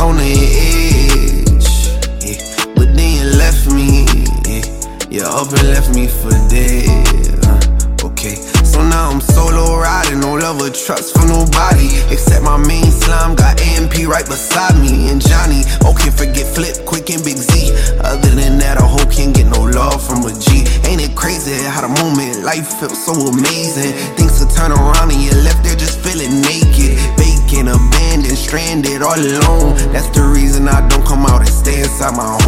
on the edge, yeah. But then you left me, yeah. You up and left me for dead, okay. So now I'm solo riding, no love or trust for nobody except my main slime, got AMP right beside me. And Johnny, okay, forget Flip, Quick and Big Z. Other than that, a hoe can't get no love from a G. Ain't it crazy how the moment life felt so amazing? Things could turn around and you're left there just feeling naked, vacant, abandoned, stranded, all alone. That's the reason I don't come out and stay inside my home.